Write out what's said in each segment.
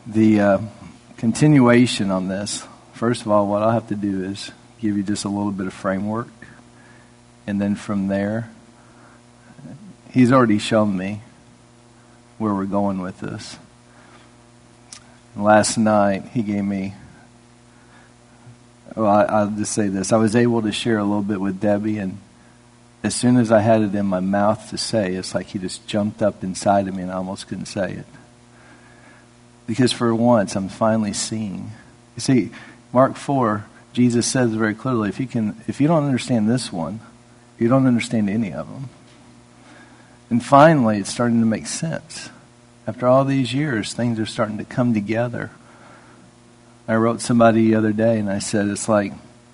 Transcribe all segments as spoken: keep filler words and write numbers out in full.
the uh, continuation on this, first of all, what I'll have to do is give you just a little bit of framework. And then from there, he's already shown me where we're going with this. Last night, he gave me, well, I, I'll just say this. I was able to share a little bit with Debbie, and as soon as I had it in my mouth to say, it's like he just jumped up inside of me and I almost couldn't say it. Because for once, I'm finally seeing. You see, Mark four, Jesus says very clearly, if you can, if you don't understand this one, you don't understand any of them. And finally, it's starting to make sense. After all these years, things are starting to come together. I wrote somebody the other day, and I said, it's like,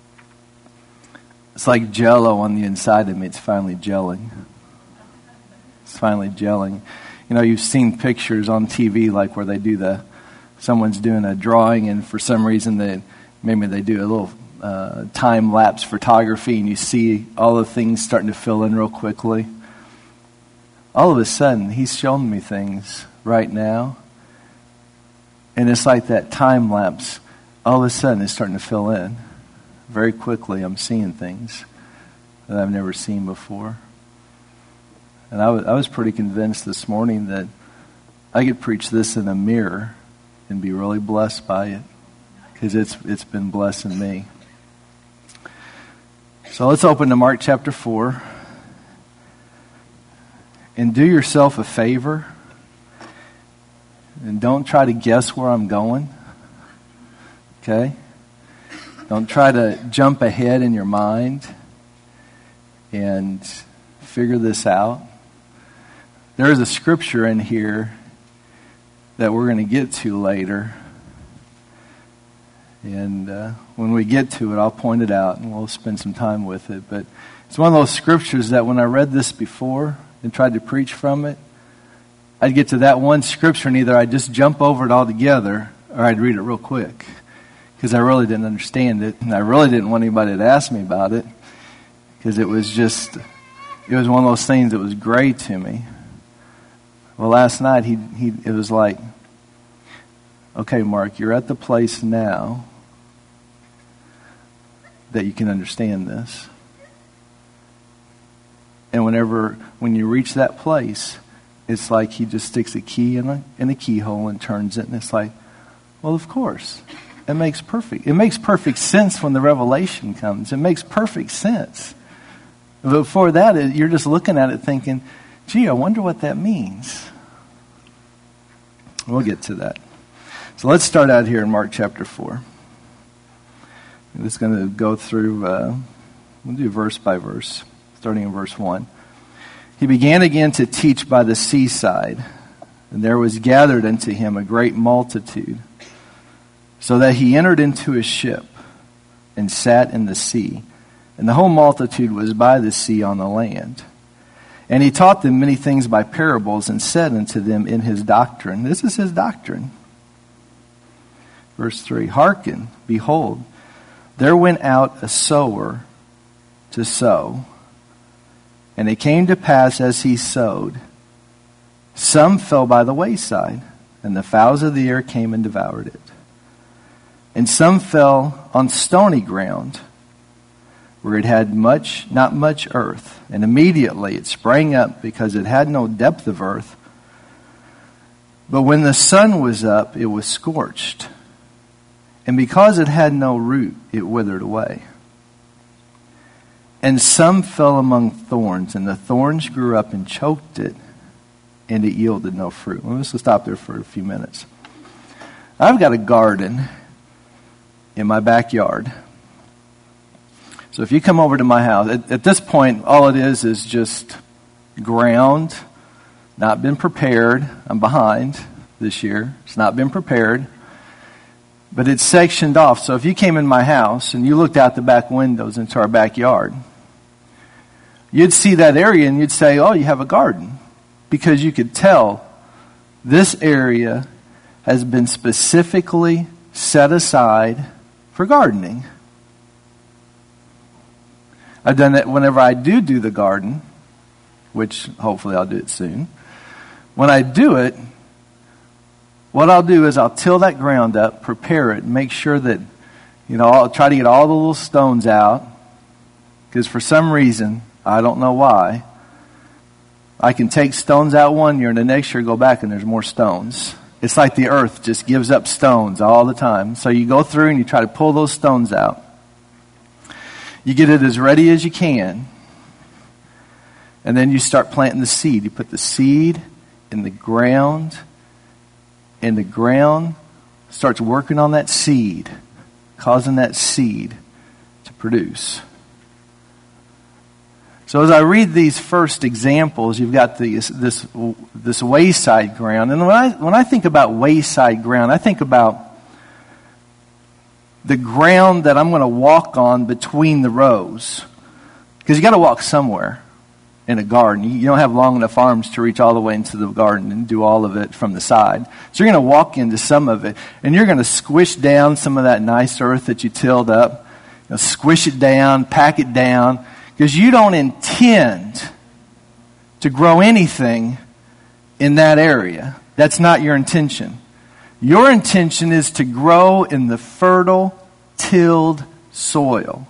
it's like Jell-O on the inside of me. It's finally gelling. It's finally gelling. You know, you've seen pictures on T V like where they do the, someone's doing a drawing, and for some reason they maybe they do a little uh, time lapse photography, and you see all the things starting to fill in real quickly. All of a sudden, he's showing me things right now, and it's like that time lapse. All of a sudden, it's starting to fill in very quickly. I'm seeing things that I've never seen before. And I was, I was pretty convinced this morning that I could preach this in a mirror and be really blessed by it, because it's it's been blessing me. So let's open to Mark chapter four. And do yourself a favor, and don't try to guess where I'm going. Okay? Don't try to jump ahead in your mind and figure this out. There is a scripture in here that we're going to get to later. And uh, when we get to it, I'll point it out and we'll spend some time with it. But it's one of those scriptures that when I read this before and tried to preach from it, I'd get to that one scripture and either I'd just jump over it altogether or I'd read it real quick, because I really didn't understand it, and I really didn't want anybody to ask me about it, because it was just, it was one of those things that was gray to me. Well, last night, he he it was like, okay, Mark, you're at the place now that you can understand this. And whenever, when you reach that place, it's like he just sticks a key in a, in a keyhole and turns it, and it's like, well, of course. It makes perfect. It makes perfect sense when the revelation comes. It makes perfect sense. But before that, you're just looking at it thinking, gee, I wonder what that means. We'll get to that. So let's start out here in Mark chapter four. I'm just going to go through, uh, we'll do verse by verse, starting in verse one. He began again to teach by the seaside, and there was gathered unto him a great multitude, so that he entered into a ship and sat in the sea, and the whole multitude was by the sea on the land. And he taught them many things by parables, and said unto them in his doctrine, this is his doctrine. Verse three, hearken, behold, there went out a sower to sow. And it came to pass as he sowed, some fell by the wayside, and the fowls of the air came and devoured it. And some fell on stony ground, where it had much, not much earth. And immediately it sprang up, because it had no depth of earth. But when the sun was up, it was scorched. And because it had no root, it withered away. And some fell among thorns, and the thorns grew up and choked it, and it yielded no fruit. Well, let's stop there for a few minutes. I've got a garden in my backyard. So if you come over to my house, at, at this point, all it is is just ground, not been prepared. I'm behind this year. It's not been prepared. But it's sectioned off. So if you came in my house and you looked out the back windows into our backyard, you'd see that area and you'd say, oh, you have a garden. Because you could tell this area has been specifically set aside for gardening. I've done that whenever I do do the garden, which hopefully I'll do it soon. When I do it, what I'll do is I'll till that ground up, prepare it, make sure that, you know, I'll try to get all the little stones out. Because for some reason, I don't know why, I can take stones out one year and the next year go back and there's more stones. It's like the earth just gives up stones all the time. So you go through and you try to pull those stones out. You get it as ready as you can. And then you start planting the seed. You put the seed in the ground. And the ground starts working on that seed, causing that seed to produce. So as I read these first examples, you've got this this this wayside ground. And when I when I think about wayside ground, I think about the ground that I'm going to walk on between the rows. Because you got to walk somewhere in a garden. You don't have long enough arms to reach all the way into the garden and do all of it from the side. So you're going to walk into some of it, and you're going to squish down some of that nice earth that you tilled up. You know, squish it down, pack it down, because you don't intend to grow anything in that area. That's not your intention. Your intention is to grow in the fertile, tilled soil.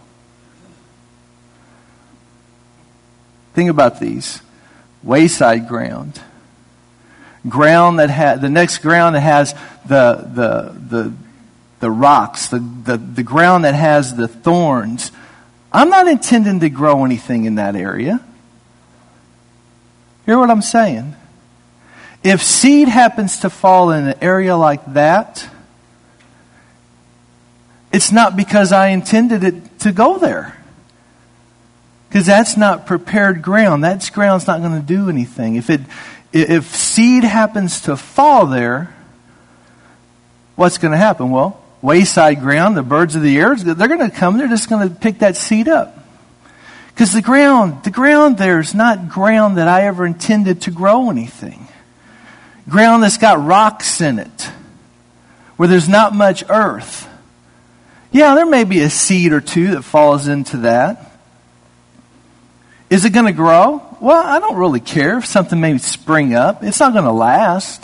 Think about these. Wayside ground. Ground that has, the next ground that has the, the, the, the rocks, the, the, the ground that has the thorns. I'm not intending to grow anything in that area. Hear what I'm saying? If seed happens to fall in an area like that, it's not because I intended it to go there. Because that's not prepared ground. That ground's not going to do anything. If it, if seed happens to fall there, what's going to happen? Well, wayside ground, the birds of the air, they're going to come. They're just going to pick that seed up. Because the ground, the ground there is not ground that I ever intended to grow anything. Ground that's got rocks in it, where there's not much earth. Yeah, there may be a seed or two that falls into that. Is it going to grow? Well, I don't really care if something may spring up. It's not going to last.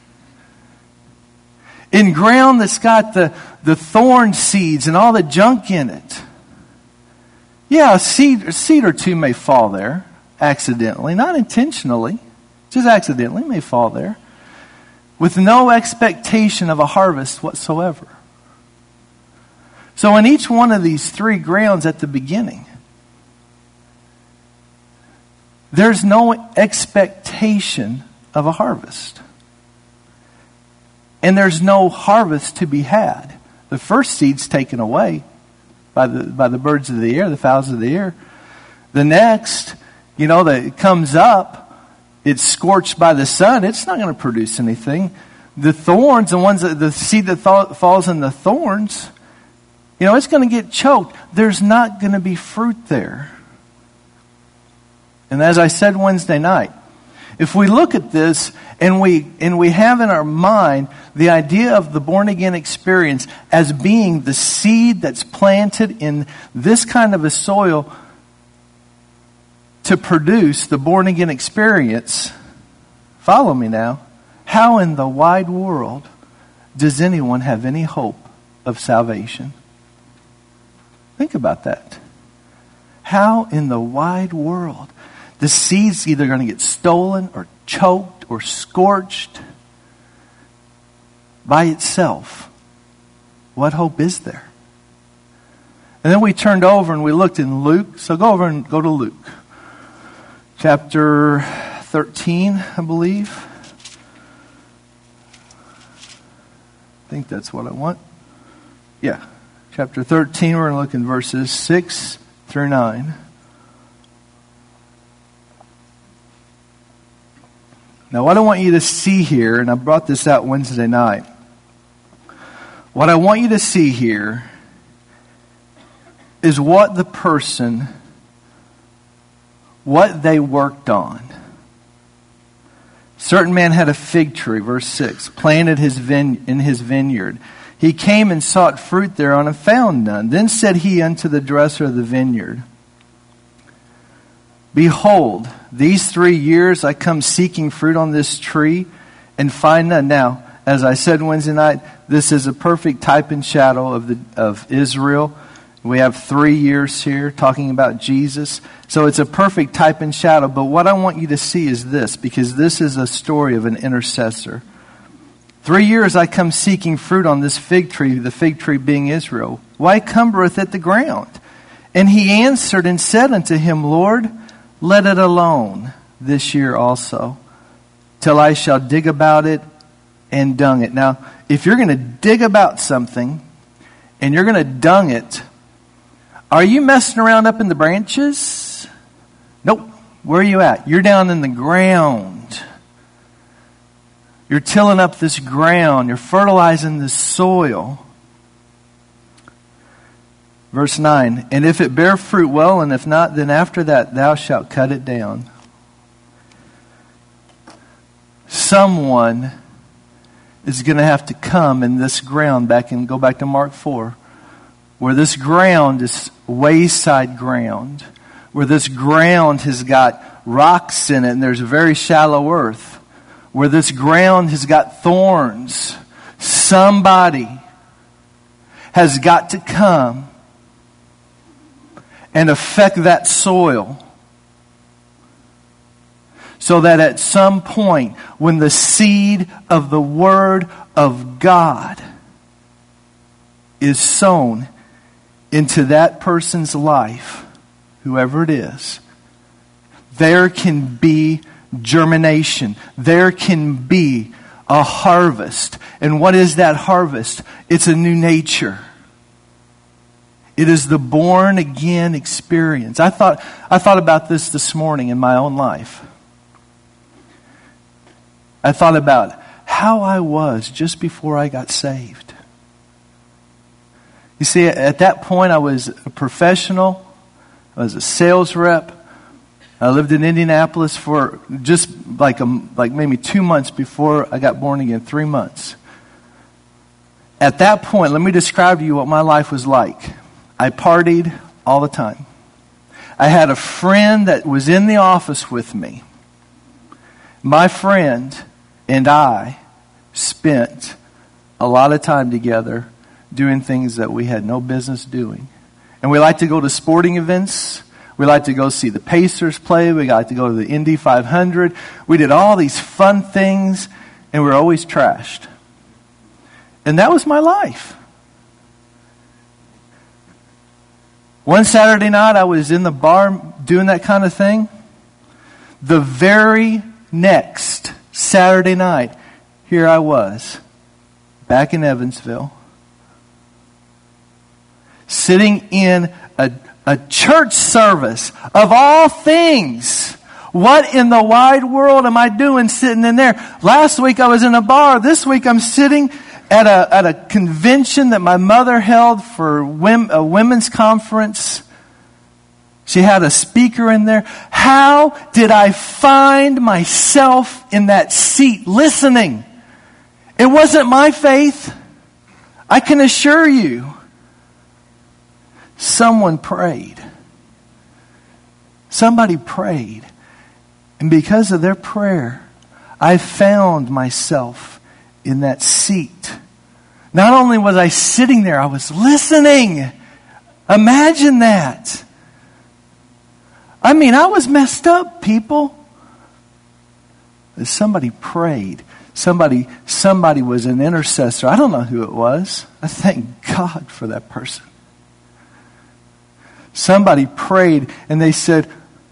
In ground that's got the, the thorn seeds and all the junk in it. Yeah, a seed, a seed or two may fall there accidentally, not intentionally. Just accidentally may fall there. With no expectation of a harvest whatsoever. So in each one of these three grounds at the beginning, there's no expectation of a harvest. And there's no harvest to be had. The first seed's taken away by the by the birds of the air, the fowls of the air. The next, you know, that it comes up, it's scorched by the sun. It's not going to produce anything. The thorns, the ones that the seed that th- falls in the thorns, you know, it's going to get choked. There's not going to be fruit there. And as I said Wednesday night, if we look at this and we and we have in our mind the idea of the born again experience as being the seed that's planted in this kind of a soil to produce the born again experience, follow me now, how in the wide world does anyone have any hope of salvation? Think about that. How in the wide world? The seed's either going to get stolen or choked or scorched by itself. What hope is there? And then we turned over and we looked in Luke. So go over and go to Luke. Chapter thirteen, I believe. I think that's what I want. Yeah. Chapter thirteen, we're going to look in verses six through nine. Now, what I want you to see here, and I brought this out Wednesday night. What I want you to see here is what the person, what they worked on. Certain man had a fig tree, verse six, planted his vine, in his vineyard. He came and sought fruit thereon and found none. Then said he unto the dresser of the vineyard, Behold, these three years I come seeking fruit on this tree and find none. Now, as I said Wednesday night, this is a perfect type and shadow of the of Israel. We have three years here talking about Jesus. So it's a perfect type and shadow. But what I want you to see is this, because this is a story of an intercessor. Three years I come seeking fruit on this fig tree, the fig tree being Israel. Why cumbereth it the ground? And he answered and said unto him, Lord, let it alone this year also, till I shall dig about it and dung it. Now, if you're going to dig about something and you're going to dung it, are you messing around up in the branches? Nope. Where are you at? You're down in the ground. You're tilling up this ground. You're fertilizing this soil. Verse nine, and if it bear fruit, well, and if not, then after that thou shalt cut it down. Someone is going to have to come in this ground, back and go back to Mark four, where this ground is wayside ground, where this ground has got rocks in it and there's very shallow earth, where this ground has got thorns. Somebody has got to come and affect that soil, so that at some point, when the seed of the Word of God is sown into that person's life, whoever it is, there can be germination. There can be a harvest. And what is that harvest? It's a new nature. It is the born again experience. I thought I thought about this this morning in my own life. I thought about how I was just before I got saved. You see, at that point I was a professional. I was a sales rep. I lived in Indianapolis for just like a, like maybe two months before I got born again, three months. At that point, let me describe to you what my life was like. I partied all the time. I had a friend that was in the office with me. My friend and I spent a lot of time together doing things that we had no business doing. And we like to go to sporting events. We like to go see the Pacers play. We like to go to the Indy five hundred. We did all these fun things, and we were always trashed. And that was my life. One Saturday night, I was in the bar doing that kind of thing. The very next Saturday night, here I was, back in Evansville, sitting in a, a church service of all things. What in the wide world am I doing sitting in there? Last week I was in a bar. This week I'm sitting at a at a convention that my mother held for a women's conference. She had a speaker in there. How did I find myself in that seat listening? It wasn't my faith. I can assure you. Someone prayed. Somebody prayed. And because of their prayer, I found myself in that seat. Not only was I sitting there, I was listening. Imagine that. I mean, I was messed up, people. Somebody prayed. Somebody, somebody was an intercessor. I don't know who it was. I thank God for that person. Somebody prayed and they said,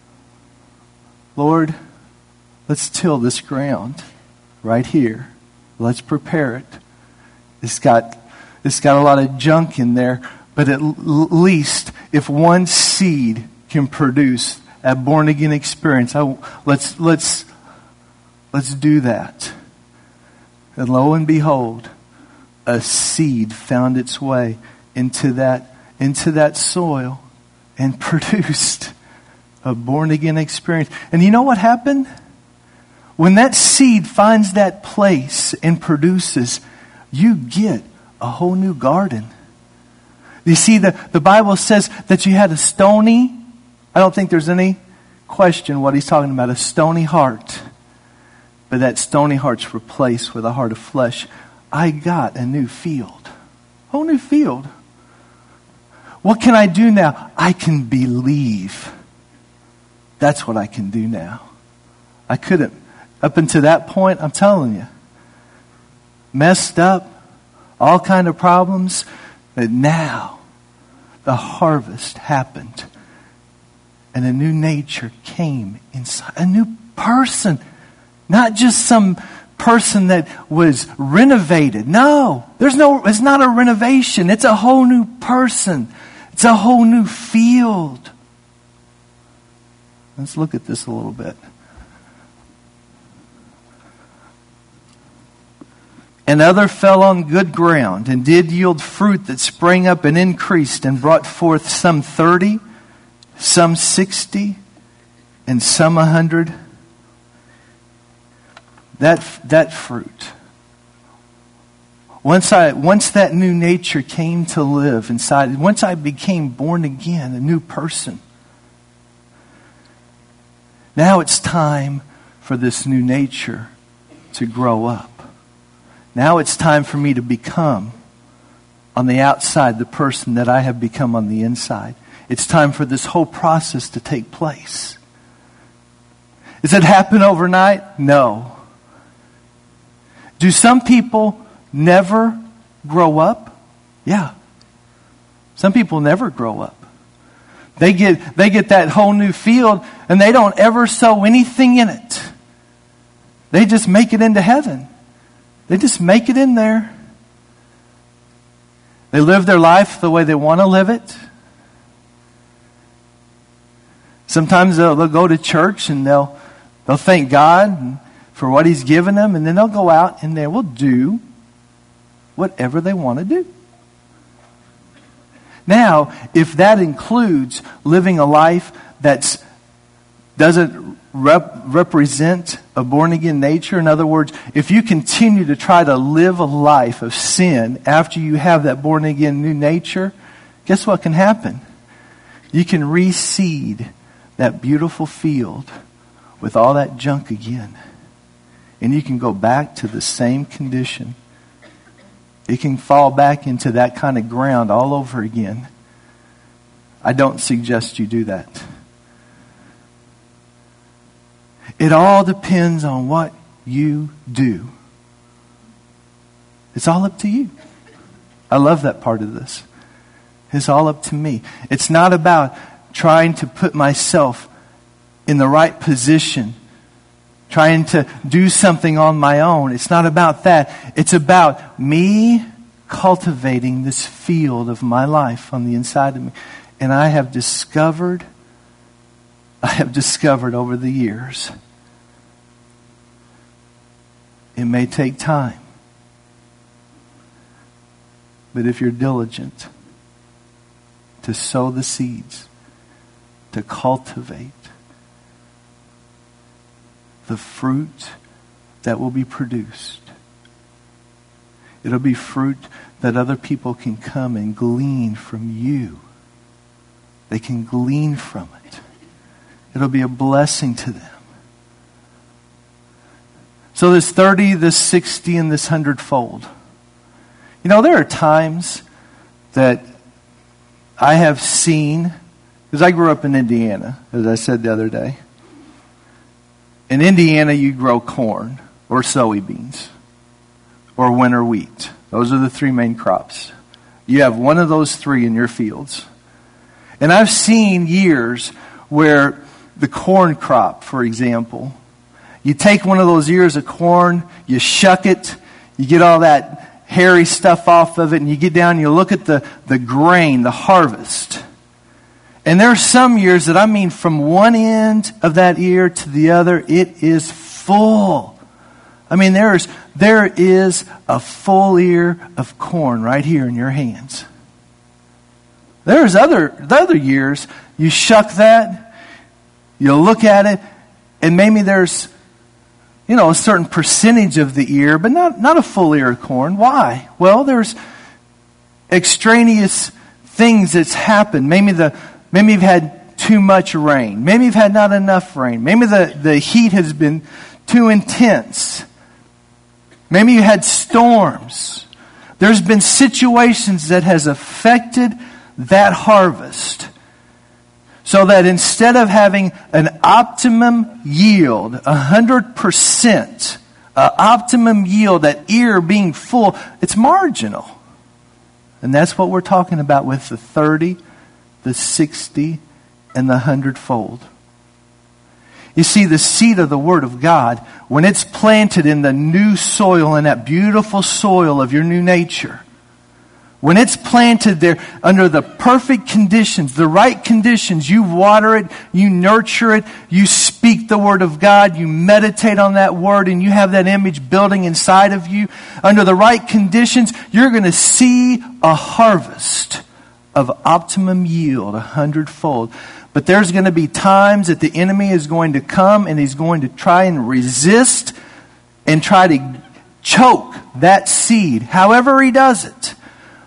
Lord, let's till this ground right here. Let's prepare it. It's got, it's got a lot of junk in there, but at l- least if one seed can produce a born again experience, I, let's let's let's do that. And lo and behold, a seed found its way into that into that soil and produced a born again experience. And you know what happened? When that seed finds that place and produces, you get a whole new garden. You see, the, the Bible says that you had a stony, I don't think there's any question what he's talking about, a stony heart. But that stony heart's replaced with a heart of flesh. I got a new field. Whole new field. What can I do now? I can believe. That's what I can do now. I couldn't. Up until that point, I'm telling you, messed up, all kind of problems. But now, the harvest happened. And a new nature came inside. A new person. Not just some person that was renovated. No, there's no, it's not a renovation. It's a whole new person. It's a whole new field. Let's look at this a little bit. And other fell on good ground and did yield fruit that sprang up and increased and brought forth some thirty, some sixty, and some a hundred. That that fruit. Once I once that new nature came to live inside, once I became born again, a new person. Now it's time for this new nature to grow up. Now it's time for me to become, on the outside, the person that I have become on the inside. It's time for this whole process to take place. Does it happen overnight? No. Do some people never grow up? Yeah. Some people never grow up. They get they get that whole new field and they don't ever sow anything in it. They just make it into heaven. They just make it in there. They live their life the way they want to live it. Sometimes they'll, they'll go to church and they'll they'll thank God for what He's given them, and then they'll go out and they will do whatever they want to do. Now, if that includes living a life that doesn't rep- represent a born-again nature, in other words, if you continue to try to live a life of sin after you have that born-again new nature, guess what can happen? You can reseed that beautiful field with all that junk again. And you can go back to the same condition. It can fall back into that kind of ground all over again. I don't suggest you do that. It all depends on what you do. It's all up to you. I love that part of this. It's all up to me. It's not about trying to put myself in the right position, trying to do something on my own. It's not about that. It's about me cultivating this field of my life on the inside of me. And I have discovered, I have discovered over the years, it may take time. But if you're diligent to sow the seeds, to cultivate the fruit that will be produced, it'll be fruit that other people can come and glean from you. They can glean from it. It'll be a blessing to them. So this thirty, this sixty, and this hundredfold. You know, there are times that I have seen, because I grew up in Indiana, as I said the other day. In Indiana, you grow corn or soybeans or winter wheat. Those are the three main crops. You have one of those three in your fields. And I've seen years where the corn crop, for example, you take one of those ears of corn, you shuck it, you get all that hairy stuff off of it, and you get down and you look at the, the grain, the harvest. And there are some years that, I mean, from one end of that ear to the other, it is full. I mean, there is there is a full ear of corn right here in your hands. There's other the other years, you shuck that, you look at it, and maybe there's, you know, a certain percentage of the ear, but not, not a full ear of corn. Why? Well, there's extraneous things that's happened. Maybe the maybe you've had too much rain. Maybe you've had not enough rain. Maybe the, the heat has been too intense. Maybe you had storms. There's been situations that has affected that harvest. So that instead of having an optimum yield, one hundred percent, uh, optimum yield, that ear being full, it's marginal. And that's what we're talking about with the thirty, the sixty, and the hundredfold. You see, the seed of the Word of God, when it's planted in the new soil, in that beautiful soil of your new nature, when it's planted there under the perfect conditions, the right conditions, you water it, you nurture it, you speak the Word of God, you meditate on that Word, and you have that image building inside of you. Under the right conditions, you're going to see a harvest of optimum yield, a hundredfold. But there's going to be times that the enemy is going to come and he's going to try and resist and try to choke that seed, however he does it.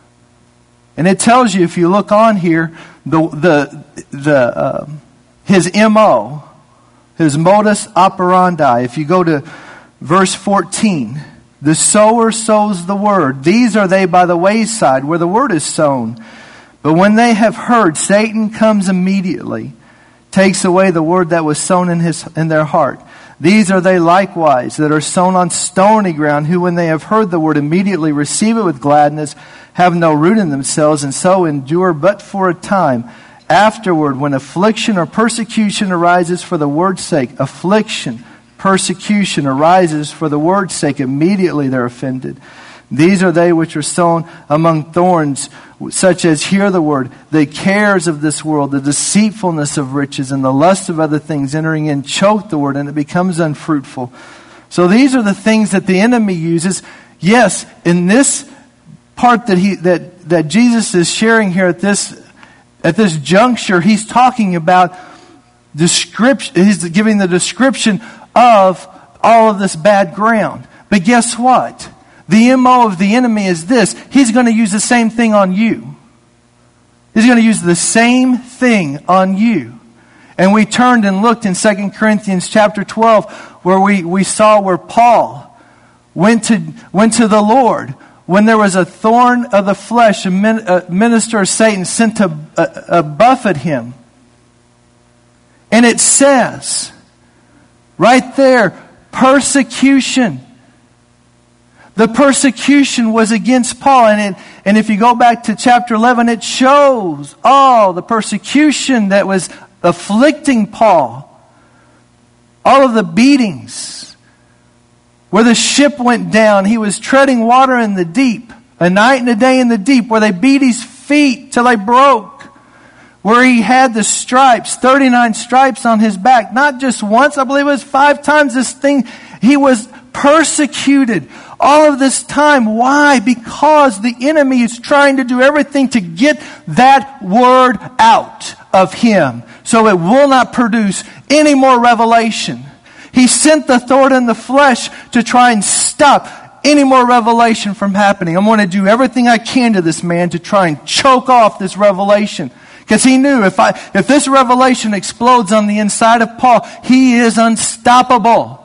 And it tells you, if you look on here, the the the uh, his M O, his modus operandi. If you go to verse fourteen, the sower sows the word. These are they by the wayside where the word is sown. But when they have heard, Satan comes immediately, takes away the word that was sown in his in their heart. These are they likewise that are sown on stony ground, who when they have heard the word immediately receive it with gladness, have no root in themselves, and so endure but for a time. Afterward, when affliction or persecution arises for the word's sake, affliction, persecution arises for the word's sake, immediately they're offended. These are they which are sown among thorns, such as hear the word, the cares of this world, the deceitfulness of riches, and the lust of other things entering in choke the word, and it becomes unfruitful. So these are the things that the enemy uses. Yes, in this part that he that that Jesus is sharing here at this at this juncture, he's talking about description. He's giving the description of all of this bad ground. But guess what? The M O of the enemy is this. He's going to use the same thing on you. He's going to use the same thing on you. And we turned and looked in Second Corinthians chapter twelve, where we, we saw where Paul went to went to the Lord when there was a thorn of the flesh, a, min, a minister of Satan sent to uh, uh, buffet him. And it says, right there, persecution. The persecution was against Paul. And, it, and if you go back to chapter eleven, it shows all the persecution that was afflicting Paul. All of the beatings. Where the ship went down, he was treading water in the deep. A night and a day in the deep. Where they beat his feet till they broke. Where he had the stripes, thirty-nine stripes on his back. Not just once, I believe it was five times this thing. He was persecuted all of this time. Why? Because the enemy is trying to do everything to get that word out of him, so it will not produce any more revelation. He sent the thorn in the flesh to try and stop any more revelation from happening. I'm going to do everything I can to this man to try and choke off this revelation. Because he knew if I if this revelation explodes on the inside of Paul, he is unstoppable.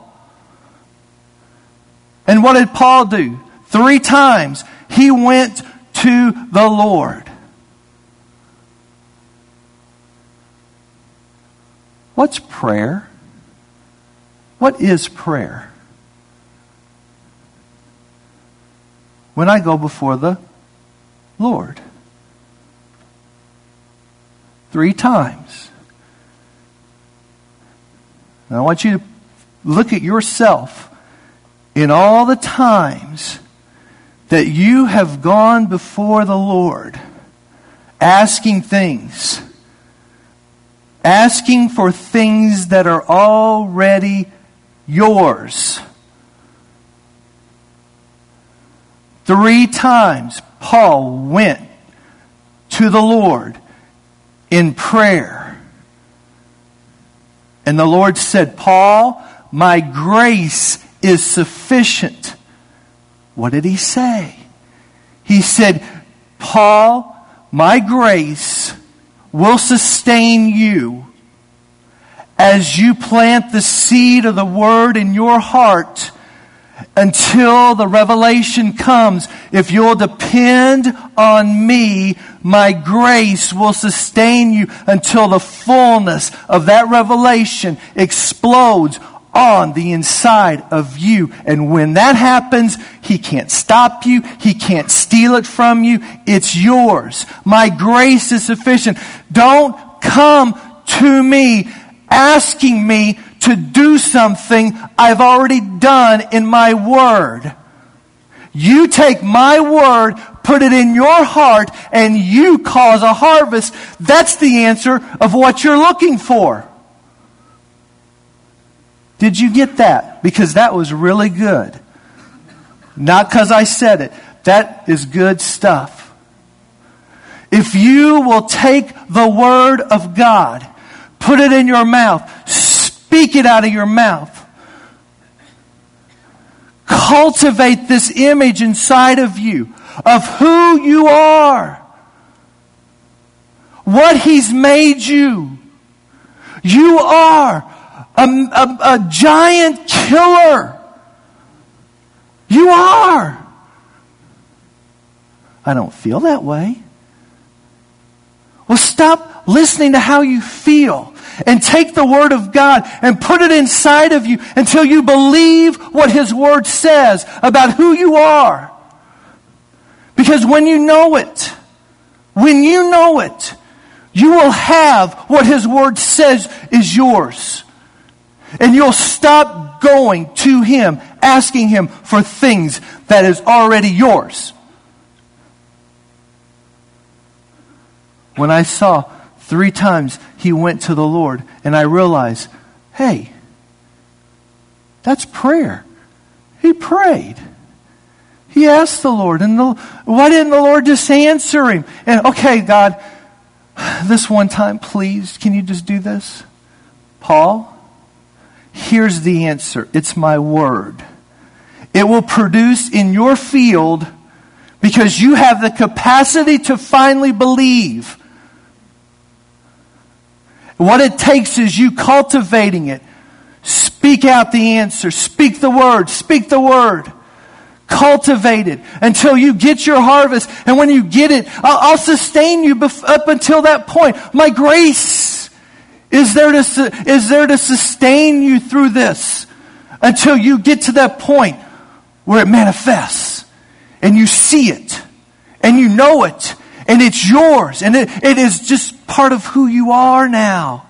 And what did Paul do? Three times he went to the Lord. What's prayer? What is prayer? When I go before the Lord. Three times. And I want you to look at yourself in all the times that you have gone before the Lord asking things. Asking for things that are already yours. Three times Paul went to the Lord in prayer. And the Lord said, Paul, my grace is sufficient. What did he say? He said, Paul, my grace will sustain you as you plant the seed of the word in your heart, until the revelation comes. If you'll depend on me, my grace will sustain you until the fullness of that revelation explodes on the inside of you. And when that happens, He can't stop you. He can't steal it from you. It's yours. My grace is sufficient. Don't come to me asking me to do something I've already done in my word. You take my word, put it in your heart, and you cause a harvest. That's the answer of what you're looking for. Did you get that? Because that was really good. Not because I said it. That is good stuff. If you will take the word of God, put it in your mouth, speak it out of your mouth, cultivate this image inside of you of who you are, what He's made you. You are a, a, a giant killer. You are. I don't feel that way. Well, stop listening to how you feel and take the Word of God and put it inside of you until you believe what His Word says about who you are. Because when you know it, when you know it, you will have what His Word says is yours. And you'll stop going to Him, asking Him for things that is already yours. When I saw three times he went to the Lord, and I realized, hey, that's prayer. He prayed. He asked the Lord, and the, why didn't the Lord just answer him? And okay, God, this one time, please, can you just do this? Paul, here's the answer. It's my word. It will produce in your field because you have the capacity to finally believe. What it takes is you cultivating it. Speak out the answer. Speak the word. Speak the word. Cultivate it until you get your harvest. And when you get it, I'll, I'll sustain you bef- up until that point. My grace is there to su- is there to sustain you through this until you get to that point where it manifests and you see it and you know it and it's yours and it, it is just part of who you are now.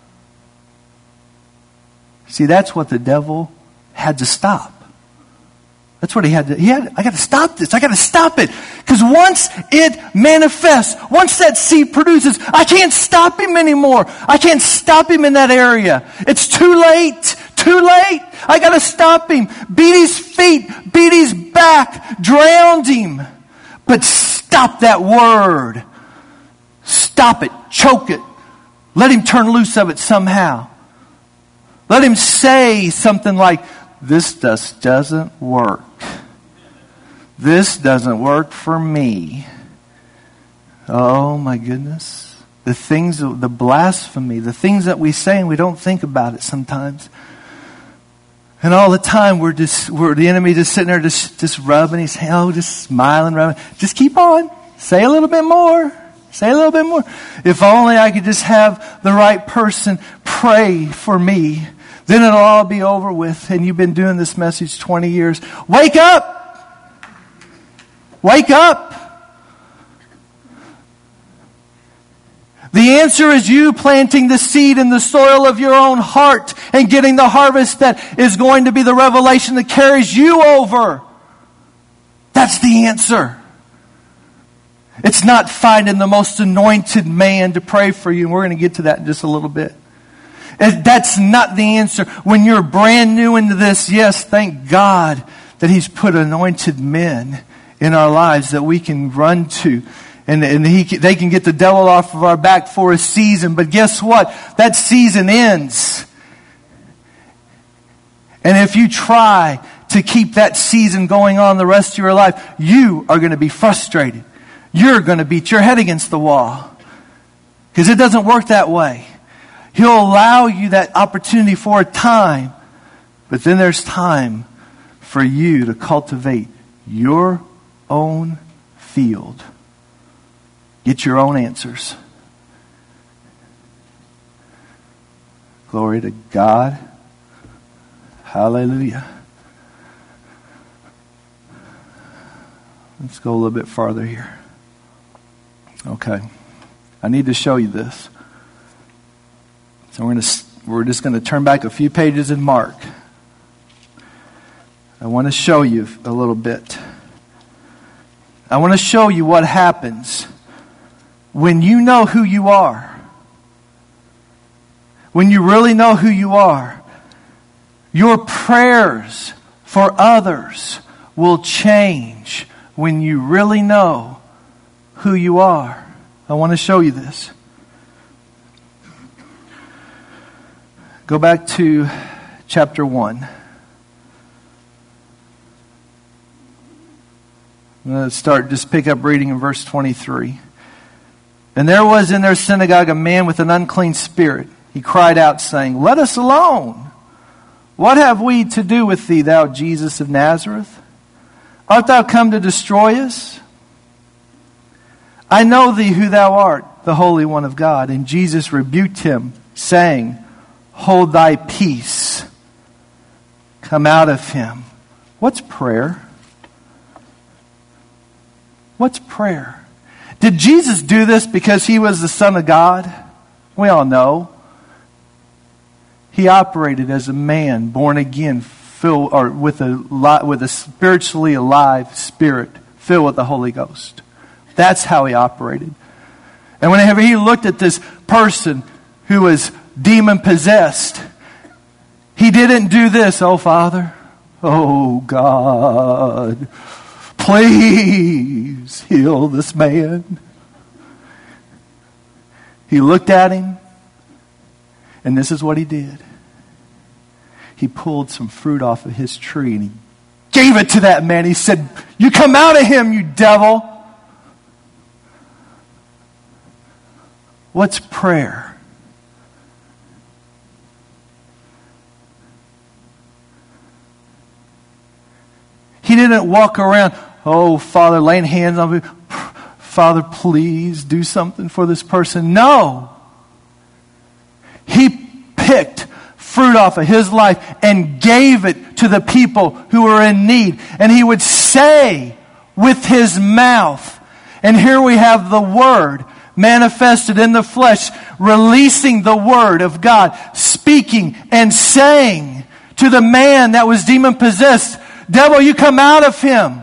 See, that's what the devil had to stop. That's what he had to, he had, I got to stop this. I got to stop it. Because once it manifests, once that seed produces, I can't stop him anymore. I can't stop him in that area. It's too late. Too late. I got to stop him. Beat his feet. Beat his back. Drowned him. But stop that word. Stop it. Choke it. Let him turn loose of it somehow. Let him say something like, this just doesn't work. This doesn't work for me. Oh my goodness. The things, the blasphemy, the things that we say and we don't think about it sometimes. And all the time we're just, we're the enemy just sitting there just, just rubbing his hand, oh, just smiling, rubbing. Just keep on. Say a little bit more. Say a little bit more. If only I could just have the right person pray for me. Then it'll all be over with. And you've been doing this message twenty years. Wake up! Wake up! The answer is you planting the seed in the soil of your own heart and getting the harvest that is going to be the revelation that carries you over. That's the answer. It's not finding the most anointed man to pray for you. And we're going to get to that in just a little bit. That's not the answer. When you're brand new into this, yes, thank God that He's put anointed men in our lives that we can run to. And, and he, they can get the devil off of our back for a season. But guess what? That season ends. And if you try to keep that season going on the rest of your life, you are going to be frustrated. You're going to beat your head against the wall. Because it doesn't work that way. He'll allow you that opportunity for a time. But then there's time for you to cultivate your own field. Get your own answers. Glory to God. Hallelujah. Let's go a little bit farther here. Okay. I need to show you this. So we're going to we're just going to turn back a few pages in Mark. I want to show you a little bit. I want to show you what happens when you know who you are. When you really know who you are, your prayers for others will change when you really know who you are. I want to show you this. Go back to chapter one. I'm going to start, just pick up reading in verse twenty-three. And there was in their synagogue a man with an unclean spirit. He cried out, saying, "Let us alone. What have we to do with thee, thou Jesus of Nazareth? Art thou come to destroy us? I know thee who thou art, the Holy One of God." And Jesus rebuked him, saying, "Hold thy peace. Come out of him." What's prayer? What's prayer? Did Jesus do this because he was the Son of God? We all know. He operated as a man born again, filled or with a with a spiritually alive spirit, filled with the Holy Ghost. That's how he operated. And whenever he looked at this person who was demon possessed, he didn't do this. "Oh Father, oh God, please heal this man." He looked at him, and this is what he did. He pulled some fruit off of his tree and he gave it to that man. He said, "You come out of him, you devil." What's prayer? He didn't walk around, "Oh, Father," laying hands on me. "Father, please do something for this person." No. He picked fruit off of his life and gave it to the people who were in need. And he would say with his mouth, and here we have the Word manifested in the flesh, releasing the Word of God, speaking and saying to the man that was demon-possessed, "Devil, you come out of him."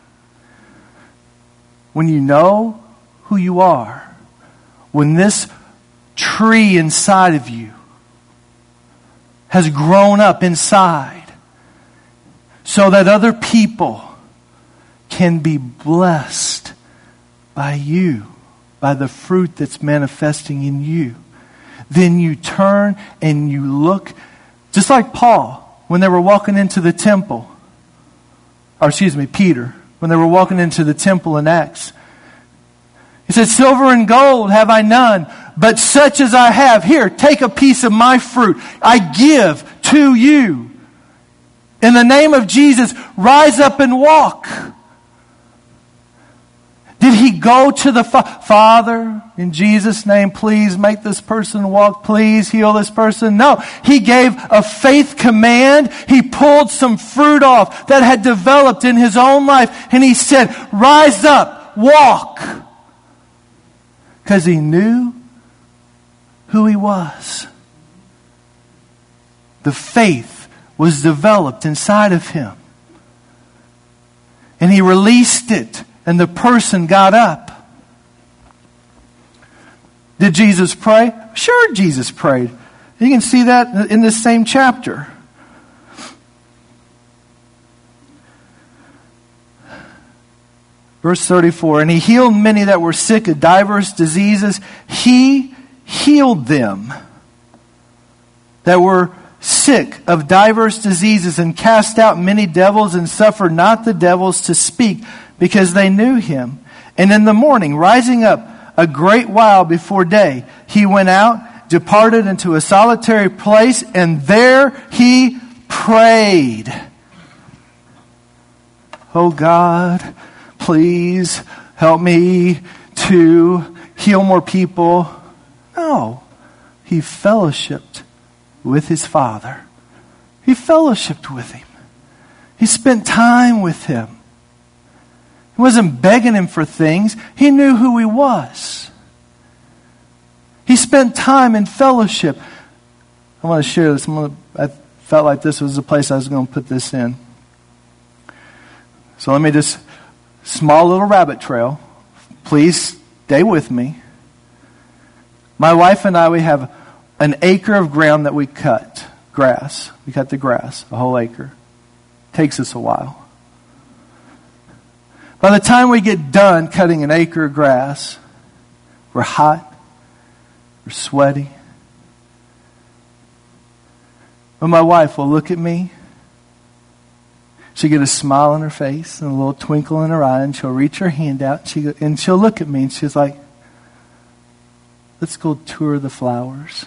When you know who you are, when this tree inside of you has grown up inside so that other people can be blessed by you, by the fruit that's manifesting in you, then you turn and you look, just like Paul, when they were walking into the temple, or excuse me, Peter, when they were walking into the temple in Acts. He said, "Silver and gold have I none, but such as I have, here, take a piece of my fruit. I give to you. In the name of Jesus, rise up and walk." Did he go to the fa- Father, in Jesus' name, please make this person walk, please heal this person? No. He gave a faith command. He pulled some fruit off that had developed in his own life. And he said, "Rise up, walk." Because he knew who he was. The faith was developed inside of him. And he released it. And the person got up. Did Jesus pray? Sure, Jesus prayed. You can see that in this same chapter. Verse thirty-four, "And he healed many that were sick of diverse diseases. He healed them that were sick of diverse diseases, and cast out many devils, and suffered not the devils to speak, because they knew him. And in the morning, rising up a great while before day, he went out, departed into a solitary place, and there he prayed." oh God, please help me to heal more people. No. He fellowshiped with his Father. He fellowshiped with him. He spent time with him. He wasn't begging him for things. He knew who he was. He spent time in fellowship. I want to share this. I'm going to, I felt like this was the place I was going to put this in. So let me just, small little rabbit trail. Please stay with me. My wife and I, we have an acre of ground that we cut. Grass. We cut the grass, a whole acre. Takes us a while. By the time we get done cutting an acre of grass, we're hot, we're sweaty. But my wife will look at me. She'll get a smile on her face and a little twinkle in her eye, and she'll reach her hand out, and, she, and she'll look at me, and she's like, let's go tour the flowers.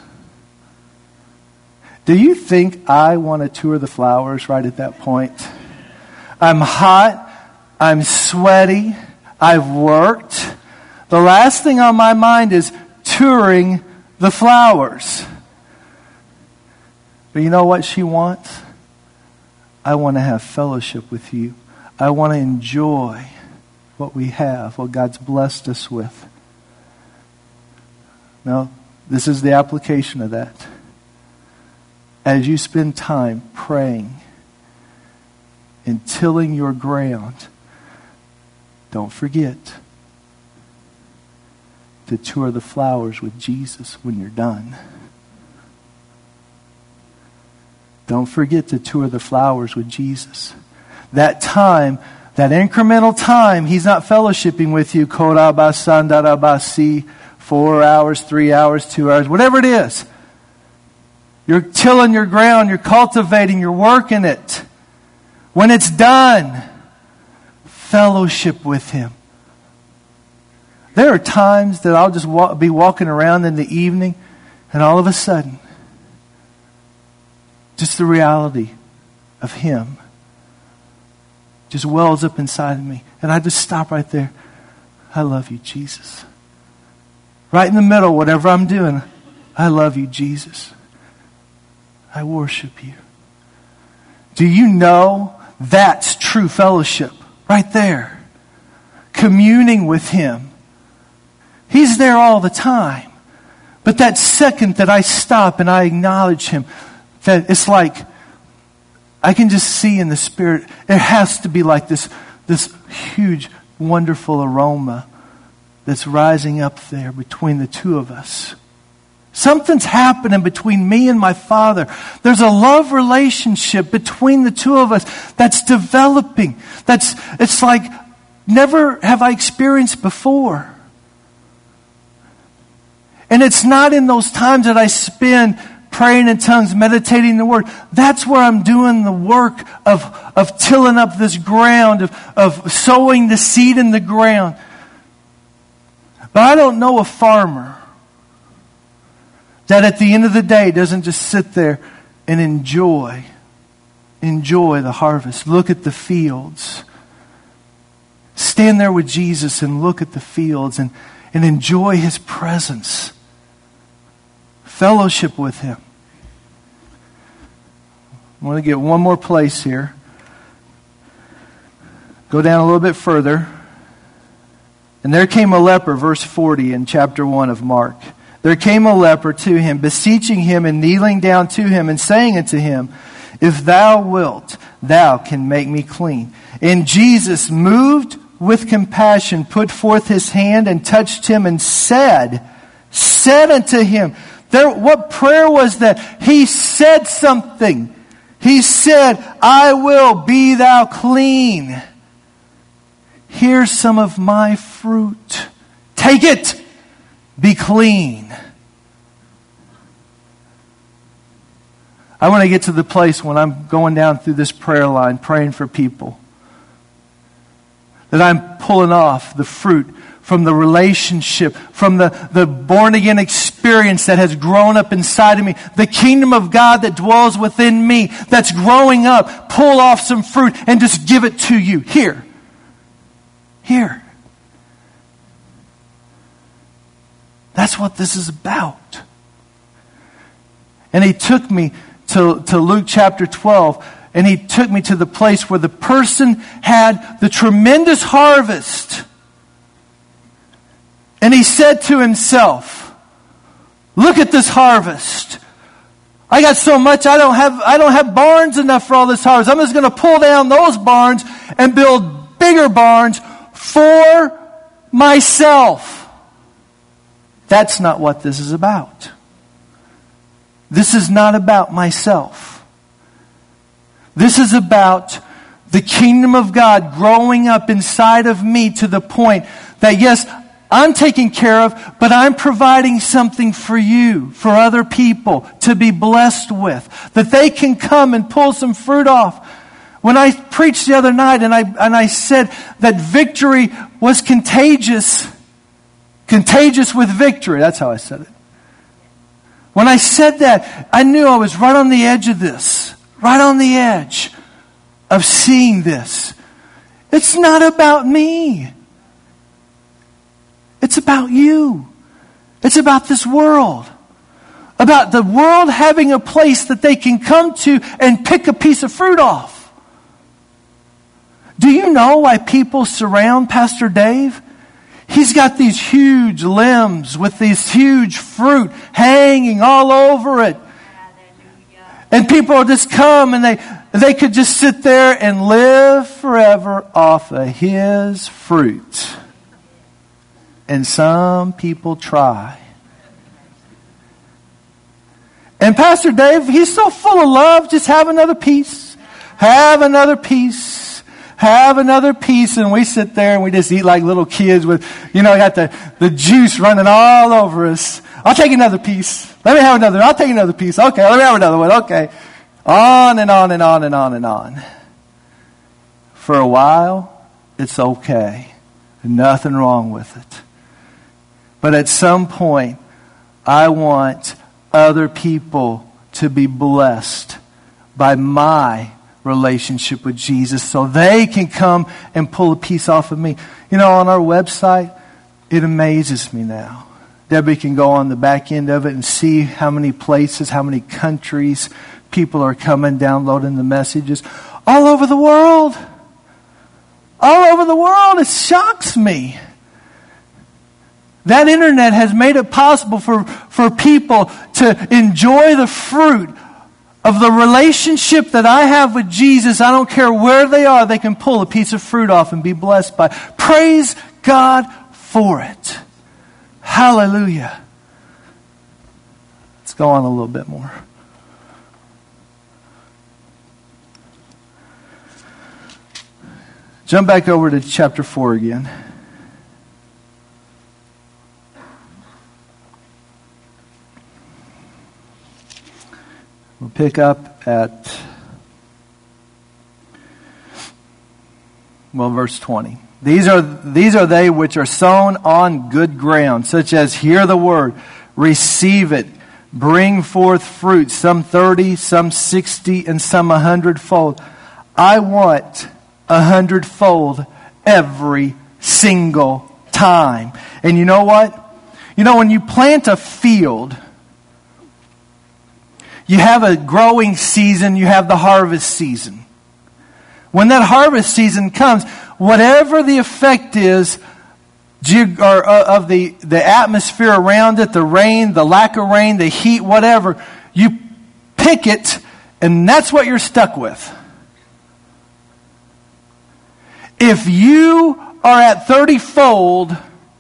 Do you think I want to tour the flowers right at that point? I'm hot. I'm sweaty. I've worked. The last thing on my mind is touring the flowers. But you know what she wants? I want to have fellowship with you. I want to enjoy what we have, what God's blessed us with. Now, this is the application of that. As you spend time praying and tilling your ground, don't forget to tour the flowers with Jesus when you're done. Don't forget to tour the flowers with Jesus. That time, that incremental time, He's not fellowshipping with you, korabasandarabasi, four hours, three hours, two hours, whatever it is. You're tilling your ground, you're cultivating, you're working it. When it's done, fellowship with Him. There are times that I'll just walk, be walking around in the evening, and all of a sudden, just the reality of Him just wells up inside of me. And I just stop right there. I love you, Jesus. Right in the middle, whatever I'm doing, I love you, Jesus. I worship you. Do you know that's true fellowship? Right there. Communing with Him. He's there all the time. But that second that I stop and I acknowledge Him, that it's like, I can just see in the Spirit, it has to be like this, this huge, wonderful aroma that's rising up there between the two of us. Something's happening between me and my Father. There's a love relationship between the two of us that's developing. That's, it's like never have I experienced before. And it's not in those times that I spend praying in tongues, meditating the Word. That's where I'm doing the work of, of tilling up this ground, of, of sowing the seed in the ground. But I don't know a farmer that at the end of the day doesn't just sit there and enjoy, enjoy the harvest. Look at the fields. Stand there with Jesus and look at the fields and, and enjoy His presence. Fellowship with Him. I want to get one more place here. Go down a little bit further. And there came a leper, verse forty in chapter one of Mark. There came a leper to Him, beseeching Him and kneeling down to Him and saying unto Him, If thou wilt, thou can make me clean. And Jesus, moved with compassion, put forth His hand and touched him and said, said unto him, there, what prayer was that? He said something. He said, I will, be thou clean. Here's some of my fruit. Take it. Be clean. I want to get to the place when I'm going down through this prayer line, praying for people, that I'm pulling off the fruit from the relationship, from the, the born-again experience that has grown up inside of me. The kingdom of God that dwells within me, that's growing up. Pull off some fruit and just give it to you. Here. Here. That's what this is about. And he took me to, to Luke chapter twelve, and he took me to the place where the person had the tremendous harvest. And he said to himself, look at this harvest. I got so much, I don't have I don't have barns enough for all this harvest. I'm just going to pull down those barns and build bigger barns for myself. That's not what this is about. This is not about myself. This is about the kingdom of God growing up inside of me to the point that, yes, I'm taken care of, but I'm providing something for you, for other people to be blessed with, that they can come and pull some fruit off. When I preached the other night and I and I said that victory was contagious, contagious with victory. That's how I said it. When I said that, I knew I was right on the edge of this, right on the edge of seeing this. It's not about me. It's about you. It's about this world. About the world having a place that they can come to and pick a piece of fruit off. Do you know why people surround Pastor Dave? He's got these huge limbs with these huge fruit hanging all over it. And people will just come and they, they could just sit there and live forever off of his fruit. And some people try. And Pastor Dave, he's so full of love. Just have another piece. Have another piece. Have another piece. And we sit there and we just eat like little kids with, you know, got the, the juice running all over us. I'll take another piece. Let me have another. I'll take another piece. Okay, let me have another one. Okay. On and on and on and on and on. For a while, it's okay. Nothing wrong with it. But at some point, I want other people to be blessed by my relationship with Jesus so they can come and pull a piece off of me. You know, on our website, it amazes me now. Debbie can go on the back end of it and see how many places, how many countries people are coming, downloading the messages. All over the world. All over the world. It shocks me. That internet has made it possible for, for people to enjoy the fruit of the relationship that I have with Jesus. I don't care where they are, they can pull a piece of fruit off and be blessed by. Praise God for it. Hallelujah. Let's go on a little bit more. Jump back over to chapter four again. We'll pick up at, well, verse twenty. These are, these are they which are sown on good ground, such as hear the word, receive it, bring forth fruit, some thirty, some sixty, and some a hundredfold. I want a hundredfold every single time. And you know what? You know, when you plant a field, you have a growing season, you have the harvest season. When that harvest season comes, whatever the effect is or of the, the atmosphere around it, the rain, the lack of rain, the heat, whatever, you pick it, and that's what you're stuck with. If you are at thirty-fold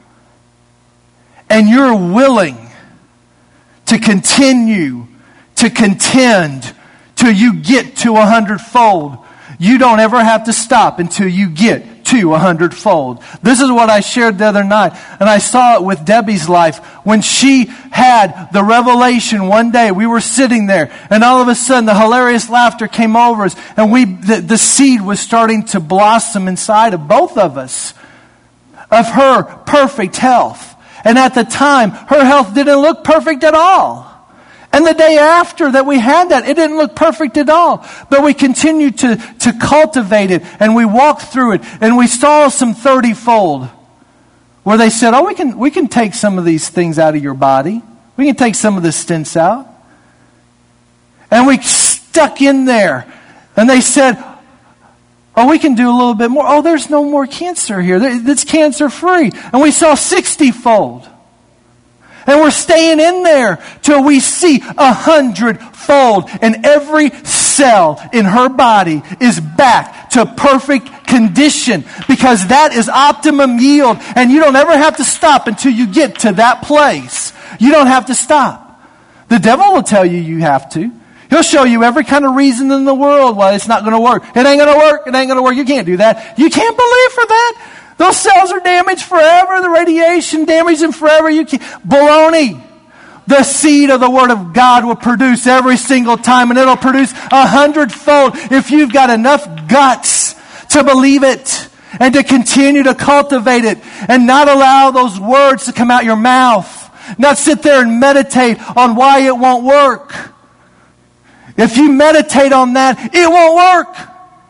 and you're willing to continue to contend till you get to a hundredfold, you don't ever have to stop until you get to a hundredfold. This is what I shared the other night, and I saw it with Debbie's life. When she had the revelation one day, we were sitting there, and all of a sudden the hilarious laughter came over us, and we the, the seed was starting to blossom inside of both of us. of her perfect health. And at the time, her health didn't look perfect at all. And the day after that we had that, it didn't look perfect at all. But we continued to, to cultivate it, and we walked through it, and we saw some thirty-fold. Where they said, oh, we can, we can take some of these things out of your body. We can take some of the stents out. And we stuck in there. And they said, oh, we can do a little bit more. Oh, there's no more cancer here. It's cancer-free. And we saw sixty-fold. And we're staying in there till we see a hundred-fold. And every cell in her body is back to perfect condition. Because that is optimum yield. And you don't ever have to stop until you get to that place. You don't have to stop. The devil will tell you you have to. He'll show you every kind of reason in the world why it's not going to work. It ain't going to work. It ain't going to work. You can't do that. You can't believe for that. Those cells are damaged forever. The radiation damaged them forever. You can't. Baloney. The seed of the Word of God will produce every single time, and it'll produce a hundredfold if you've got enough guts to believe it and to continue to cultivate it and not allow those words to come out your mouth. Not sit there and meditate on why it won't work. If you meditate on that, it won't work.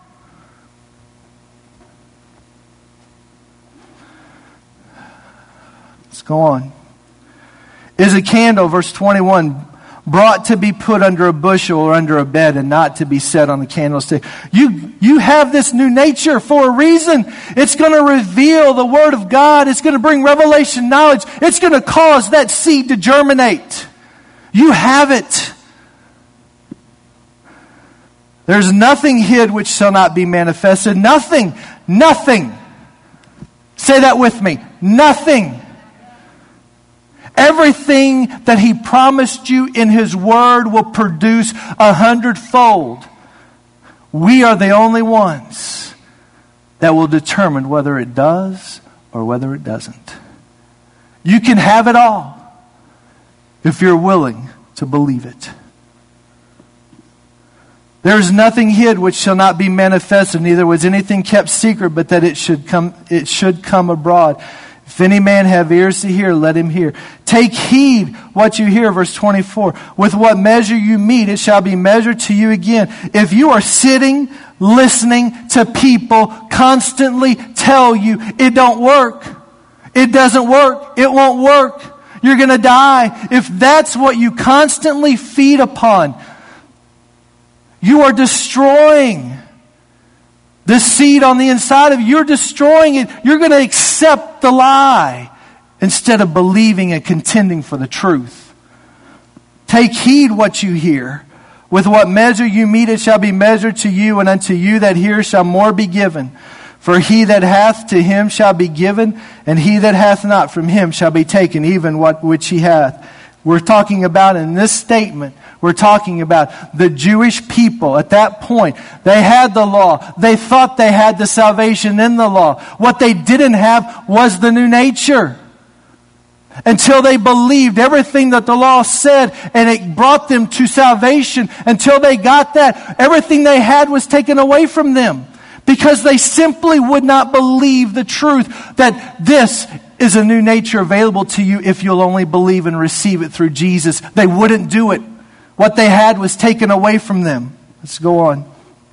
Let's go on. Is a candle, verse twenty-one, brought to be put under a bushel or under a bed and not to be set on the candlestick? You, you have this new nature for a reason. It's going to reveal the Word of God. It's going to bring revelation knowledge. It's going to cause that seed to germinate. You have it. There's nothing hid which shall not be manifested. Nothing. Nothing. Say that with me. Nothing. Everything that He promised you in His Word will produce a hundredfold. We are the only ones that will determine whether it does or whether it doesn't. You can have it all if you're willing to believe it. There is nothing hid which shall not be manifested, neither was anything kept secret, but that it should come, it should come abroad. If any man have ears to hear, let him hear. Take heed what you hear, verse twenty-four. With what measure you meet, it shall be measured to you again. If you are sitting, listening to people constantly tell you it don't work, it doesn't work, it won't work, you're going to die. If that's what you constantly feed upon, you are destroying the seed on the inside of you. You're destroying it. You're going to accept the lie instead of believing and contending for the truth. Take heed what you hear. With what measure you meet, it shall be measured to you, and unto you that hear shall more be given. For he that hath, to him shall be given, and he that hath not, from him shall be taken even what which he hath. We're talking about in this statement, we're talking about the Jewish people at that point. They had the law. They thought they had the salvation in the law. What they didn't have was the new nature. Until they believed everything that the law said, and it brought them to salvation. Until they got that, everything they had was taken away from them. Because they simply would not believe the truth that this is a new nature available to you if you'll only believe and receive it through Jesus. They wouldn't do it. What they had was taken away from them. Let's go on.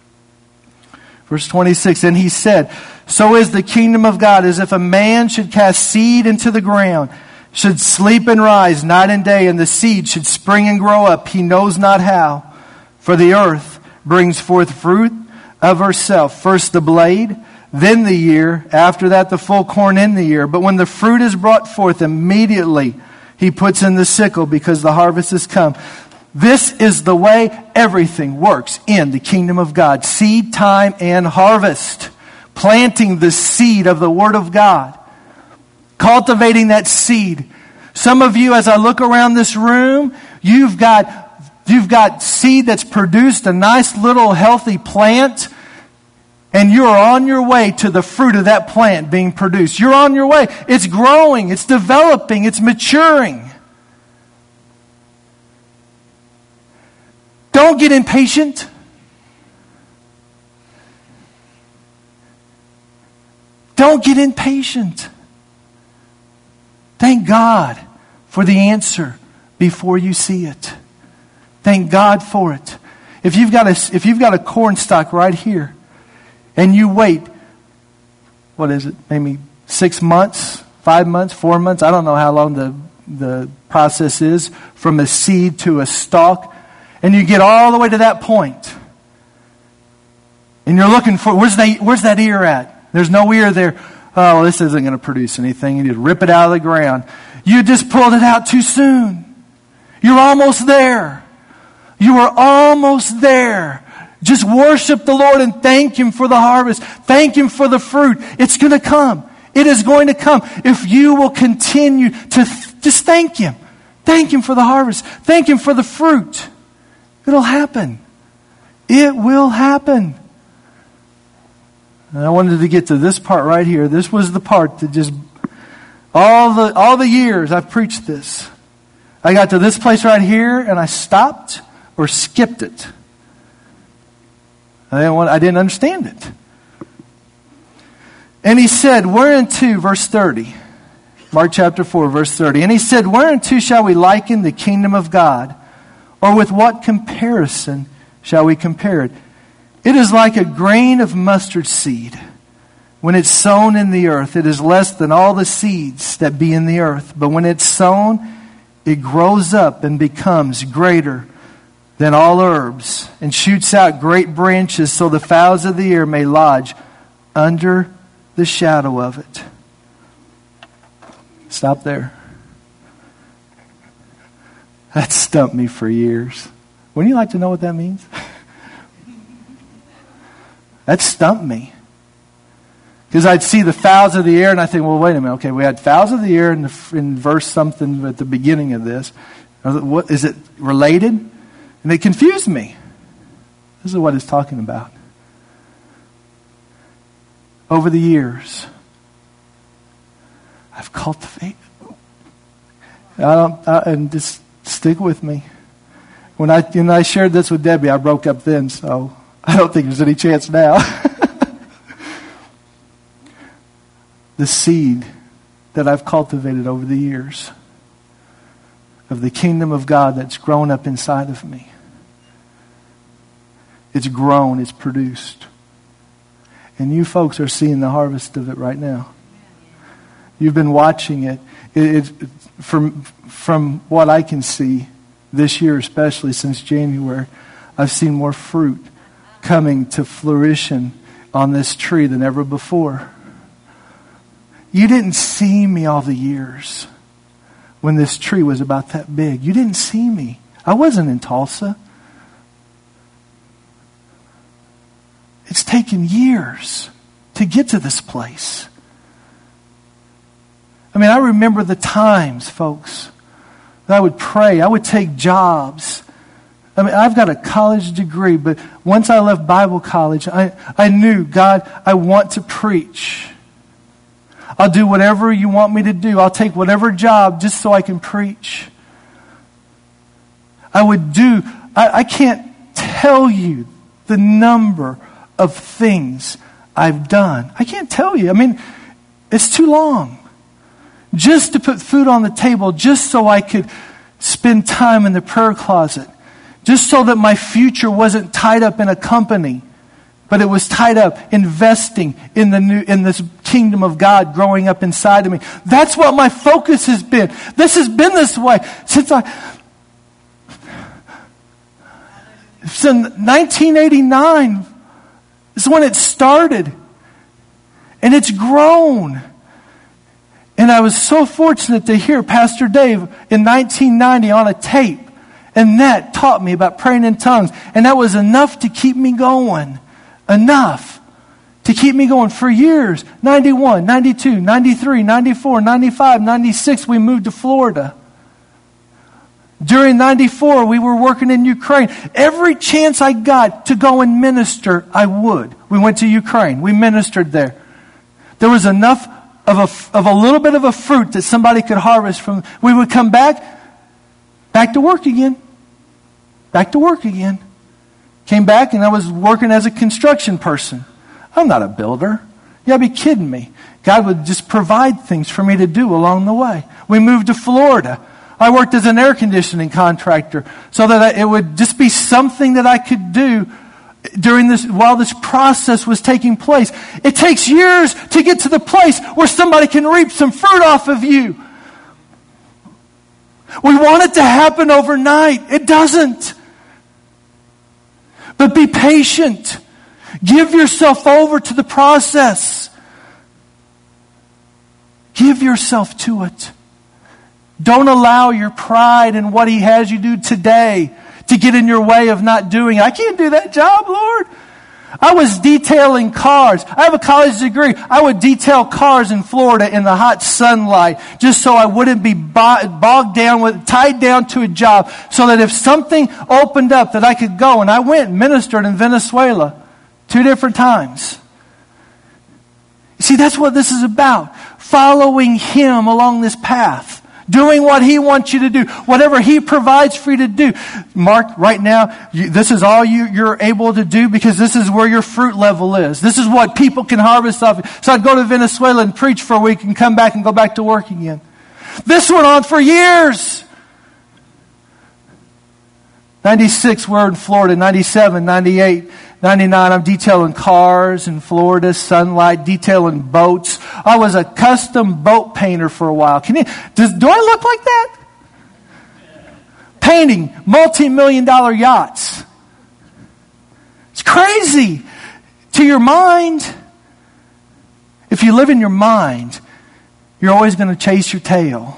Verse twenty-six, and he said, so is the kingdom of God as if a man should cast seed into the ground, should sleep and rise night and day, and the seed should spring and grow up. He knows not how. For the earth brings forth fruit of herself. First the blade, then the ear, after that the full corn in the ear. But when the fruit is brought forth, immediately he puts in the sickle, because the harvest is come. This is the way everything works in the kingdom of God. Seed time and harvest. Planting the seed of the Word of God. Cultivating that seed. Some of you, as I look around this room, you've got, you've got seed that's produced a nice little healthy plant. And you're on your way to the fruit of that plant being produced. You're on your way. It's growing. It's developing. It's maturing. Don't get impatient. Don't get impatient. Thank God for the answer before you see it. Thank God for it. If you've got a, if you've got a corn stalk right here, and you wait, what is it, maybe six months, five months, four months, I don't know how long the, the process is, from a seed to a stalk, and you get all the way to that point, and you're looking for, where's that, where's that ear at? There's no ear there. Oh, this isn't going to produce anything. You just rip it out of the ground. You just pulled it out too soon. You're almost there. You are almost there. Just worship the Lord and thank Him for the harvest. Thank Him for the fruit. It's going to come. It is going to come. If you will continue to th- just thank Him. Thank Him for the harvest. Thank Him for the fruit. It'll happen. It will happen. And I wanted to get to this part right here. This was the part that just, all the all the years I've preached this. I got to this place right here and I stopped or skipped it. I didn't, want, I didn't understand it. And he said, whereunto, verse thirty, Mark chapter four, verse thirty. And he said, whereunto shall we liken the kingdom of God? Or with what comparison shall we compare it? It is like a grain of mustard seed. When it's sown in the earth, it is less than all the seeds that be in the earth. But when it's sown, it grows up and becomes greater than all herbs, and shoots out great branches, so the fowls of the air may lodge under the shadow of it. Stop there. That stumped me for years. Wouldn't you like to know what that means? That stumped me. Because I'd see the fowls of the air and I think, well, wait a minute. Okay, we had fowls of the air in, the, in verse something at the beginning of this. What, is it related? And it confused me. This is what it's talking about. Over the years, I've cultivated. I don't, I, and just stick with me. When I, when I shared this with Debbie, I broke up then, so I don't think there's any chance now. The seed that I've cultivated over the years of the kingdom of God that's grown up inside of me. It's grown, it's produced. And you folks are seeing the harvest of it right now. You've been watching it. It, it from, from what I can see, this year especially since January, I've seen more fruit coming to fruition on this tree than ever before. You didn't see me all the years when this tree was about that big. You didn't see me. I wasn't in Tulsa. It's taken years to get to this place. I mean, I remember the times, folks, that I would pray. I would take jobs. I mean, I've got a college degree, but once I left Bible college, I, I knew, God, I want to preach. I'll do whatever you want me to do. I'll take whatever job just so I can preach. I would do, I, I can't tell you the number of things I've done. I can't tell you. I mean, it's too long. Just to put food on the table, just so I could spend time in the prayer closet. Just so that my future wasn't tied up in a company, but it was tied up investing in the new, in this kingdom of God growing up inside of me. That's what my focus has been. This has been this way since I, since nineteen eighty-nine is when it started. And it's grown. And I was so fortunate to hear Pastor Dave in nineteen ninety on a tape. And that taught me about praying in tongues. And that was enough to keep me going. Enough to keep me going for years. ninety-one, ninety-two, ninety-three, ninety-four, ninety-five, ninety-six, we moved to Florida. During ninety-four, we were working in Ukraine. Every chance I got to go and minister, I would. We went to Ukraine. We ministered there. There was enough of a, of a little bit of a fruit that somebody could harvest from. We would come back, back to work again. Back to work again. Came back and I was working as a construction person. I'm not a builder. You gotta be kidding me. God would just provide things for me to do along the way. we moved to Florida. I worked as an air conditioning contractor so that it would just be something that I could do during this, while this process was taking place. It takes years to get to the place where somebody can reap some fruit off of you. We want it to happen overnight. It doesn't. But be patient. Give yourself over to the process. Give yourself to it. Don't allow your pride and what He has you do today to get in your way of not doing it. I can't do that job, Lord. I was detailing cars. I have a college degree. I would detail cars in Florida in the hot sunlight just so I wouldn't be bogged down with, tied down to a job, so that if something opened up that I could go. And I went and ministered in Venezuela two different times. See, that's what this is about. Following Him along this path. Doing what He wants you to do. Whatever He provides for you to do. Mark, right now, you, this is all you, you're able to do because this is where your fruit level is. This is what people can harvest off. So I'd go to Venezuela and preach for a week and come back and go back to work again. This went on for years. ninety-six, we're in Florida. ninety-seven, ninety-eight, ninety-nine, I'm detailing cars in Florida, sunlight, detailing boats. I was a custom boat painter for a while. Can you, does, do I look like that? Painting multi-million dollar yachts. It's crazy. To your mind, if you live in your mind, you're always going to chase your tail.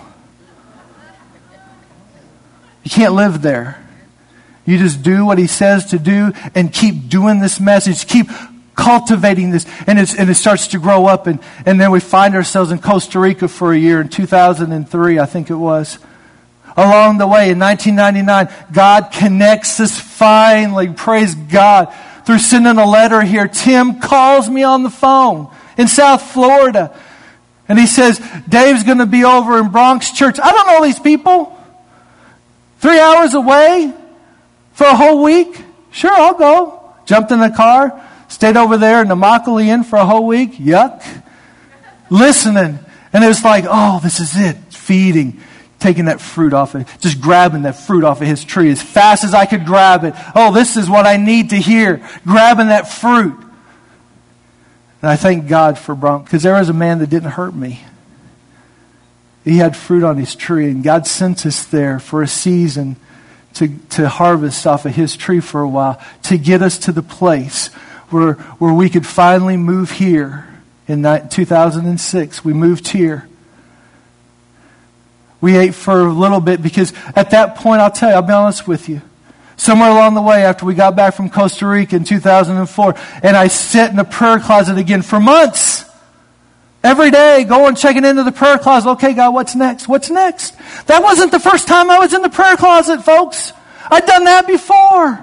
You can't live there. You just do what He says to do and keep doing this message. Keep cultivating this. And, it's, and it starts to grow up. And, and then we find ourselves in Costa Rica for a year in two thousand three, I think it was. Along the way, in nineteen ninety-nine, God connects us finally, praise God, through sending a letter here. Tim calls me on the phone in South Florida. And he says, Dave's going to be over in Bronx Church. I don't know these people. Three hours away. For a whole week? Sure, I'll go. Jumped in the car, stayed over there in the Immokalee Inn for a whole week. Yuck. Listening. And it was like, oh, this is it. Feeding. Taking that fruit off of, just grabbing that fruit off of His tree as fast as I could grab it. Oh, this is what I need to hear. Grabbing that fruit. And I thank God for Bronx, because there was a man that didn't hurt me. He had fruit on his tree, and God sent us there for a season To, to harvest off of His tree for a while, to get us to the place where, where we could finally move here in two thousand six. We moved here. We ate for a little bit because at that point, I'll tell you, I'll be honest with you. Somewhere along the way after we got back from Costa Rica in two thousand four, and I sat in the prayer closet again for months. Every day, going, checking into the prayer closet. Okay, God, what's next? What's next? That wasn't the first time I was in the prayer closet, folks. I'd done that before.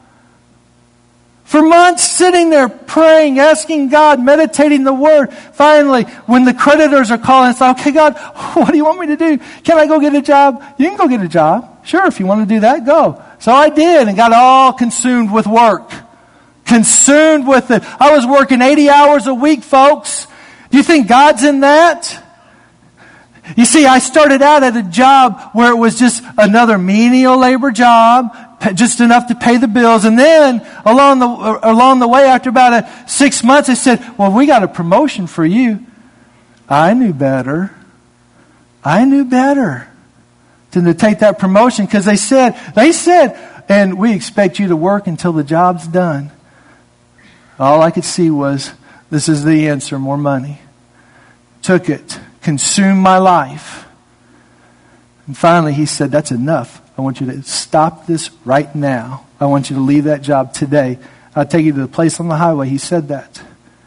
For months, sitting there, praying, asking God, meditating the Word. Finally, when the creditors are calling, it's like, okay, God, what do you want me to do? Can I go get a job? You can go get a job. Sure, if you want to do that, go. So I did, and got all consumed with work. Consumed with it. I was working eighty hours a week, folks. Do you think God's in that? You see, I started out at a job where it was just another menial labor job, just enough to pay the bills. And then along the along the way, after about a, six months, they said, well, we got a promotion for you. I knew better. I knew better than to take that promotion, because they said, they said, and we expect you to work until the job's done. All I could see was, this is the answer, more money. Took it, consumed my life. And finally He said, that's enough. I want you to stop this right now. I want you to leave that job today. I'll take you to the place on the highway. He said that.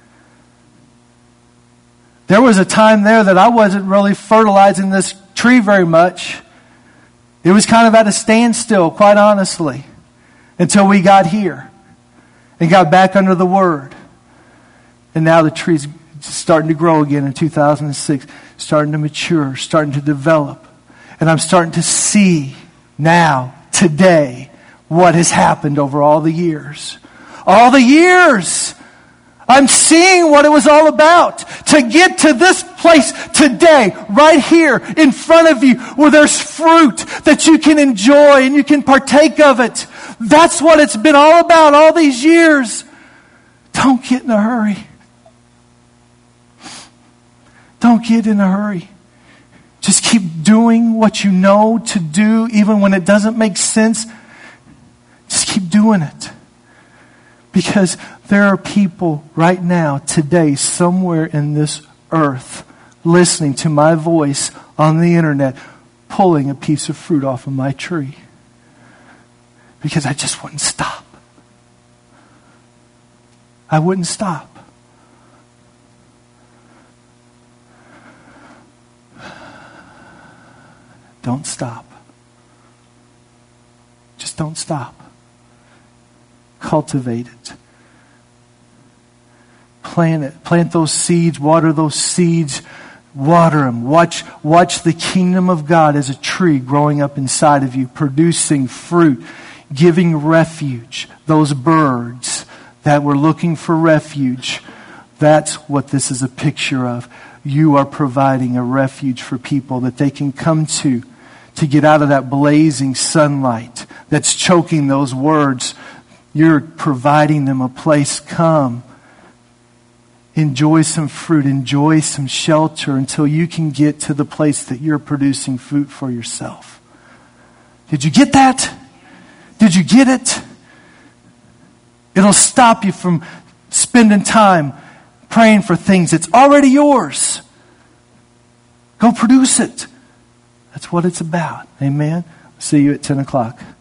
There was a time there that I wasn't really fertilizing this tree very much. It was kind of at a standstill, quite honestly, until we got here and got back under the Word. And now the tree's starting to grow again in two thousand six, starting to mature, starting to develop. And I'm starting to see now, today, what has happened over all the years. All the years! I'm seeing what it was all about. To get to this place today, right here in front of you, where there's fruit that you can enjoy and you can partake of it. That's what it's been all about all these years. Don't get in a hurry. Don't get in a hurry. Just keep doing what you know to do, even when it doesn't make sense. Just keep doing it. Because there are people right now, today, somewhere in this earth, listening to my voice on the internet, pulling a piece of fruit off of my tree. Because I just wouldn't stop. I wouldn't stop. Don't stop. Just don't stop. Cultivate it. Plant it. Plant those seeds. Water those seeds. Water them. Watch, watch the kingdom of God as a tree growing up inside of you, producing fruit, giving refuge. Those birds that were looking for refuge. That's what this is a picture of. You are providing a refuge for people that they can come to, to get out of that blazing sunlight that's choking those words. You're providing them a place. Come. Enjoy some fruit. Enjoy some shelter until you can get to the place that you're producing fruit for yourself. Did you get that? Did you get it? It'll stop you from spending time praying for things that's already yours. Go produce it. That's what it's about. Amen. See you at ten o'clock.